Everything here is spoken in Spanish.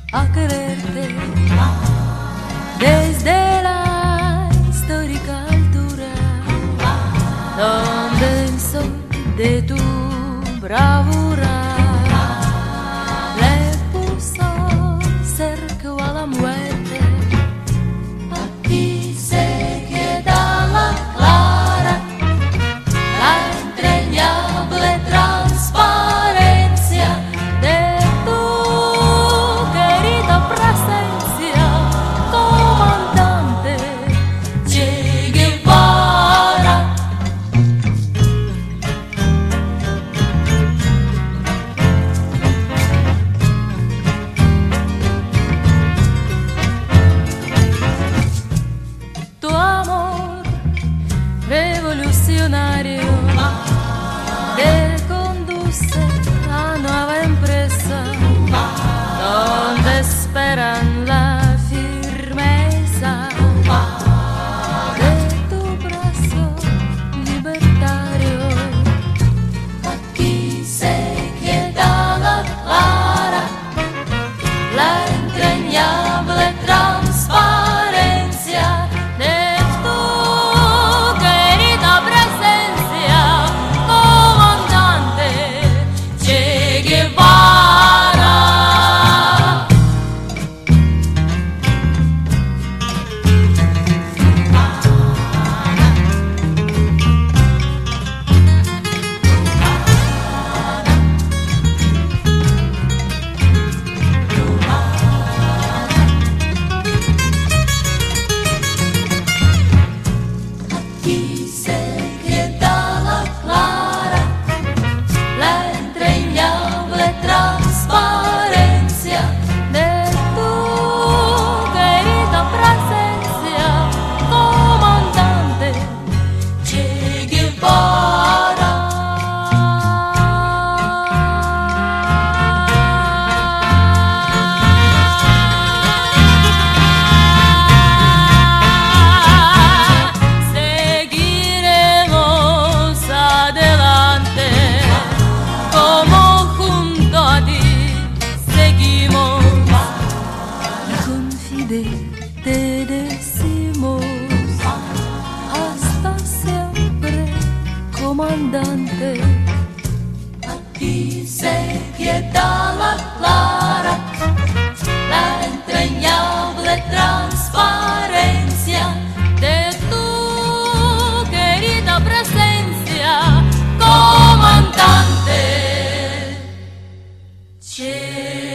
a quererte desde la histórica altura donde el sol de tu bravura le puso cerca a la muerte. Aquí se queda la clara, la entrañable transparencia de tu querida presencia, comandante Che Guevara. Tu amor revolucionario te conduce a nueva empresa donde esperan la firmeza de tu brazo libertario. Aquí se queda la clara, la entrañable transparencia de tu querida presencia, comandante Che Guevara. Aquí se queda la clara, la entrañable transparencia de tu querida presencia, comandante Che Guevara. Seguiremos adelante como junto a ti seguimos y con Fidel te decimos hasta siempre, comandante. Aquí se queda la clara, la entrañable transparencia de tu querida presencia, comandante Che